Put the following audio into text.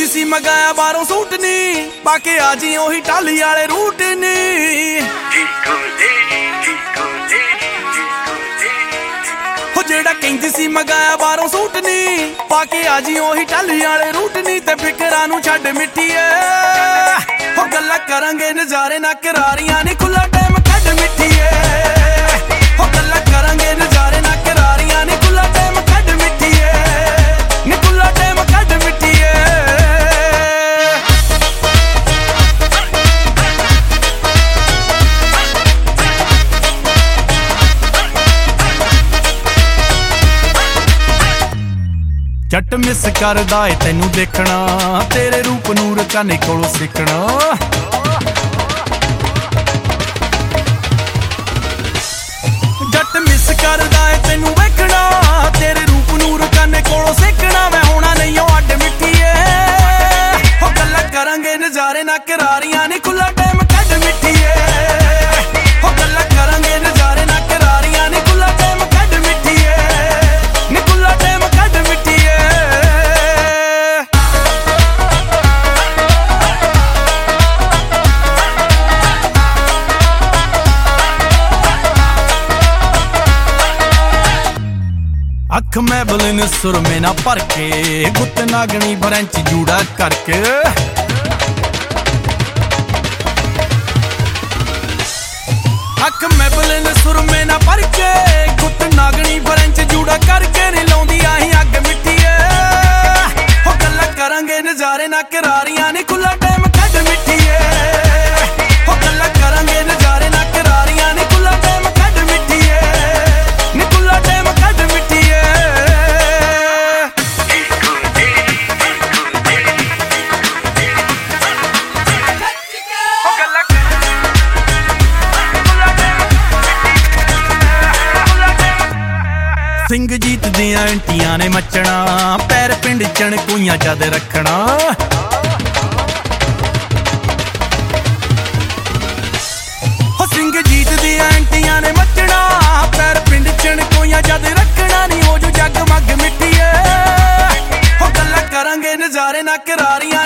ਕਹਿੰਦੀ ਸੀ ਮਗਾਇਆ ਬਾਹਰੋਂ ਸੂਟ ਨੀ ਪਾ ਕੇ ਆ ਜੀ ਉਹੀ ਟਾਲੀ ਵਾਲੇ ਰੂਟ ਨੀ ਹੋ ਜਿਹੜਾ ਕਹਿੰਦੀ ਸੀ ਮਗਾਇਆ ਬਾਹਰੋਂ ਸੂਟ ਨੀ ਪਾ ਕੇ ਆ ਜੀ ਉਹੀ ਟਾਲੀ ਵਾਲੇ ਰੂਟ ਨੀ ਤੇ ਫਿਕਰਾਂ ਨੂੰ ਛੱਡ ਮਿੱਠੀਏ ਹੋ ਗੱਲਾਂ ਕਰਾਂਗੇ ਨਜ਼ਾਰੇ ਨਾ ਕਰਾਰੀਆਂ ਨੀ ਖੁੱਲਾ ਟਾਈਮ ਕੱਢ ਮਿੱਠੀਏ ਹੋ ਗੱਲਾਂ ਕਰਾਂਗੇ ਨਜ਼ਾਰੇ ਨਾ ਕਰਾਰੀਆਂ ਨੀ ਖੁੱਲਾ ਟਾਈਮ ਕੱਢ ਮਿੱਠੀਏ ਨੀ ਖੁੱਲਾ ਟਾਈਮ ਕੱਢ ਮਿੱਠੀਏ ਜੱਟ ਮਿਸ ਕਰਦਾ ਏ ਤੈਨੂੰ ਦੇਖਣਾ ਤੇਰੇ ਰੂਪ ਨੂੰ ਰਕਾਨੇ ਕੋਲੋਂ ਸਿੱਖਣਾ ਜੱਟ ਮਿਸ ਕਰਦਾ ਏ ਤੈਨੂੰ ਵੇਖਣਾ ਤੇਰੇ ਰੂਪ ਨੂੰ ਰਕਾਨੇ ਕੋਲੋਂ ਸਿੱਖਣਾ ਮੈਂ ਹੋਣਾ ਨਹੀਂ ਓ ਅੱਡ ਮਿੱਠੀਏ ਹੋ ਗੱਲਾਂ ਕਰਾਂਗੇ ਨਜ਼ਾਰੇ ਨਾ ਕਰਾਰੀਆਂ ਨੀ ਖੁੱਲਾ ਟਾਈਮ ਕੱਢ ਮਿੱਠੀਏ ਹੋ ਗੱਲਾਂ ਕਰਾਂਗੇ ਨਜ਼ਾਰੇ ਨਾ ਕਰਾਰੀਆਂ ਨੀ ਖੁੱਲਾ ਟਾਈਮ ਕੱਢ ਮਿੱਠੀਏ ਨੀ ਖੁੱਲਾ ਟਾਈਮ ਕੱਢ ਮਿੱਠੀਏ ਅੱਖ ਮੈਂ ਬਲਨ ਸੁਰਮੇ ਨਾ ਭਰ ਕੇ ਗੁੱਤ ਨਾਗਣੀ ਬਰੰਚ ਜੂੜਾ ਕਰਕੇ ਅੱਖ ਮੈਂ ਬਲਨ ਸੁਰਮੇ ਨਾ ਭਰ ਕੇ ਗੁੱਤ ਨਾਗਣੀ ਬਰੰਚ ਜੂੜਾ ਕਰਕੇ ਨੀ ਲਾਉਂਦੀ ਆਹੀਂ ਅੱਗ ਮਿੱਠੀਏ ਹੋ ਗੱਲਾਂ ਕਰਾਂਗੇ ਨਜ਼ਾਰੇ ਨਾ ਕਰਾਰੀਆਂ ਨੀ ਖੁੱਲਾ ਟਾਈਮ ਕੱਢ ਮਿੱਠੀਏ ਹੋ ਗੱਲਾਂ ਕਰਾਂਗੇ ਨਜ਼ਾਰੇ ਨਾ ਕਰਾਰੀਆਂ ਨੀ ਖੁੱਲਾ ਟਾਈਮ ਕੱਢ ਮਿੱਠੀਏ ਨੀ ਖੁੱਲਾ ਟਾਈਮ ਕੱਢ ਮਿੱਠੀਏ ਸਿੰਘ ਜੀਤ ਦੀਆਂ ਐਂਟੀਆਂ ਨੇ ਮੱਚਣਾ ਪੈਰ ਪਿੰਡ ਚਣਕੂਈਆਂ ਜਦ ਰੱਖਣਾ ਹੋ ਸਿੰਘ ਜੀਤ ਦੀਆਂ ਐਂਟੀਆਂ ਨੇ ਮੱਚਣਾ ਪੈਰ ਪਿੰਡ ਚਣਕੂਈਆਂ ਜਦ ਰੱਖਣਾ ਨੀ ਹੋ ਜੋ ਜਗ ਮੱਗ ਮਿੱਠੀਏ ਹੋ ਗੱਲਾਂ ਕਰਾਂਗੇ ਨਜ਼ਾਰੇ ਨਾ ਕਰਾਰੀਆਂ